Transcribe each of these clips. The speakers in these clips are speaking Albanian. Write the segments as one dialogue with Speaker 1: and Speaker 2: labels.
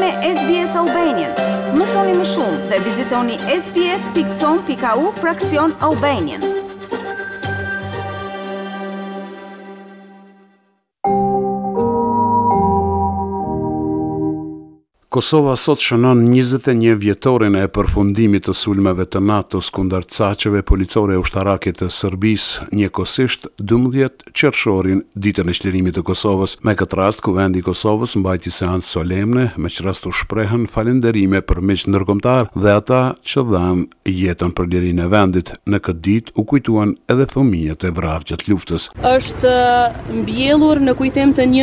Speaker 1: me SBS Albanian. Mësoni më shumë dhe vizitoni sbs.com.au/Albanian.
Speaker 2: Kosova sot shënon 21 vjetorin e përfundimit të sulmeve të NATO-s kundër caqeve policore ushtarake të Serbisë, njëkohësisht 12 qershorin, ditën e çlirimit të Kosovës. Me këtë rast, Kuvendi i Kosovës mbajti seancë solemne, me që rast u shprehën falënderime për miq ndërkombëtar dhe ata që dhanë jetën për lirinë e vendit. Në këtë ditë u kujtuan edhe fëmijët e vrarë gjatë luftës.
Speaker 3: Është mbjellur në kujtim të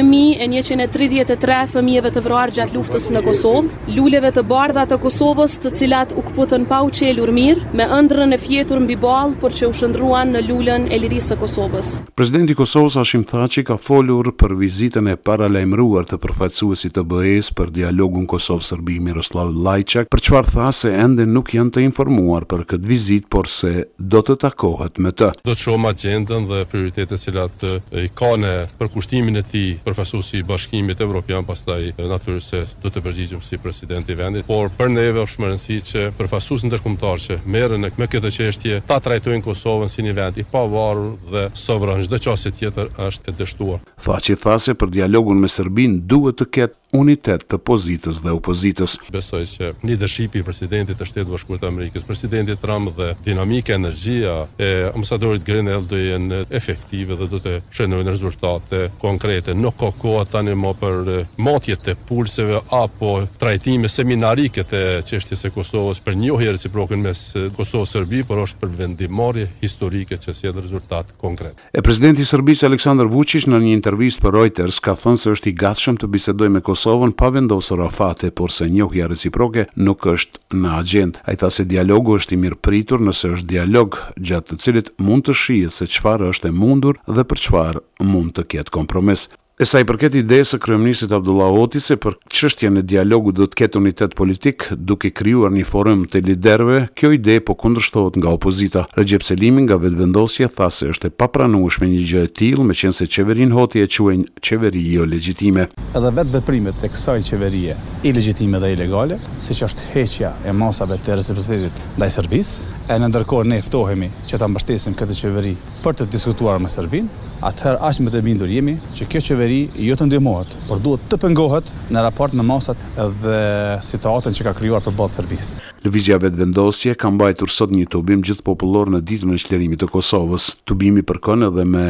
Speaker 3: 1133 fëmijëve të vrarë gjatë luftës në Kosovë, luleve të bardha të Kosovës, të cilat u kputën pa u qelur mirë, me ëndrrën e fjetur mbi ballë, por që u shndruan në lulën e lirisë së Kosovës.
Speaker 2: Presidenti i Kosovës Hashim Thaçi ka folur për vizitën e paralajmëruar të përfaqësuesit të BE-s për dialogun Kosovë-Serbi Miroslav Lajçak, për çfarë tha se ende nuk janë të informuar për këtë vizitë, por se do të takohet me të.
Speaker 4: Do të shohim agjendën dhe prioritetet cilat i kanë për kushtimin e tij përfaqësuesi i Bashkimit Evropian, pastaj natyrisht do të përgjigjem si presidenti i vendit, por për neve është më rëndësishme që përfaqësuesit ndërkombëtar që merren me këtë çështje ta trajtojnë Kosovën si një vend i pavarur dhe sovran. Çdo çështje tjetër është e dështuar.
Speaker 2: Thaçi tha se për dialogun me Serbinë duhet të ketë unitet të pozitës dhe opozitës.
Speaker 4: Besoj që leadershipi i presidentit të Shtetit Bashkuar të Amerikës, presidenti Trump dhe dinamika, energjia e ambasadorit Grenell do jenë efektive dhe do të shënojnë rezultate konkrete. Nuk ka kohë tani më për matjet e pulseve apo trajtime seminarike të çështjes së Kosovës për njohje reciproke mes Kosovës Serbi, por është për vendimarrje historike që sjell rezultat konkret.
Speaker 2: Presidenti i Serbisë Aleksandar Vučić në një intervistë për Reuters ka thënë se është i gatshëm të bisedojë me Kosovën pa vendosur afate, por se njohja reciproke nuk është në agjendë. Ai tha se dialogu është i mirëpritur nëse është dialog gjatë të cilit mund të shihet se çfarë është e mundur dhe për çfarë mund të ketë kompromis. E sa i përket idesë së kryeministit Abdullah Oti se për çështjen e dialogut do të ketë unitet politik duke krijuar një forum të liderëve, kjo ide po kundërshtohet nga opozita. Recep Selimi nga vetvendosja tha se është e papranueshme një gjë e tillë, meqense qeverinë Hoti e quajnë qeveri jo legjitime.
Speaker 5: Edhe vetë veprimet e kësaj qeverie ilegjitime dhe ilegale, siç është heqja e masave të reciprocitetit ndaj Serbisë, e në ndërkohë ne ftohemi që ta mbështesim këtë qeveri për të diskutuar me Serbinë, atëherë aq më të bindur jemi që kjo qeveri jo të ndihmohet, por duhet të pengohet në raport me masat dhe situatën që ka krijuar përballë Serbisë.
Speaker 2: Lëvizja vetvendosje ka mbajtur sot një tubim gjithpopullor në ditën e çlirimit të Kosovës. Tubimi përkon edhe me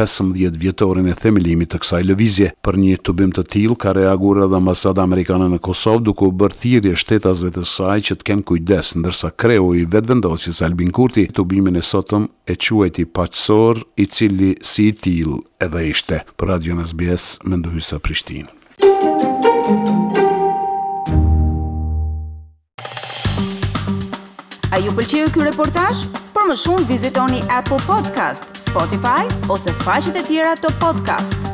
Speaker 2: 15 vjetorin e themelimit të kësaj lëvizje. Për një tubim të tillë ka reaguar edhe ambasada amerikane në Kosovë, duke u bërë thirrje shtetasve të saj që të kenë kujdes, ndërsa kreu i vetvendosjes Albin Kurti tubimin e sotëm e quajti paqësor, i cili si i tillë edhe ishte. Për Radion SBS, Mendohysa, Prishtinë.
Speaker 1: A ju pëlqeu ky reportazh? Për më shumë vizitoni Apple Podcast, Spotify ose faqet e tjera të podcast.